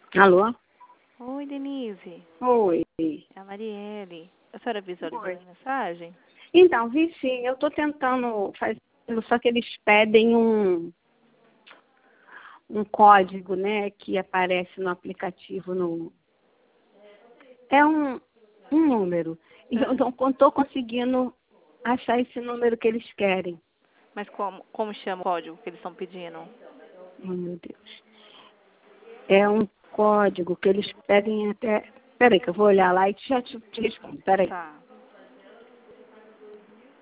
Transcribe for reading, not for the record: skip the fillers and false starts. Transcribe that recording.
Alô? Oi, Denise. Oi. É a Marielle. A senhora visualizou Oi. a mensagem? Então, vi sim, eu estou tentando fazer, só que eles pedem um código, né, que aparece no aplicativo. É um número. E eu não estou conseguindo achar esse número que eles querem. Mas como chama o código que eles estão pedindo? Oh, meu Deus. É um código que eles pedem até... Peraí, que eu vou olhar lá e já te respondo. Peraí. Tá.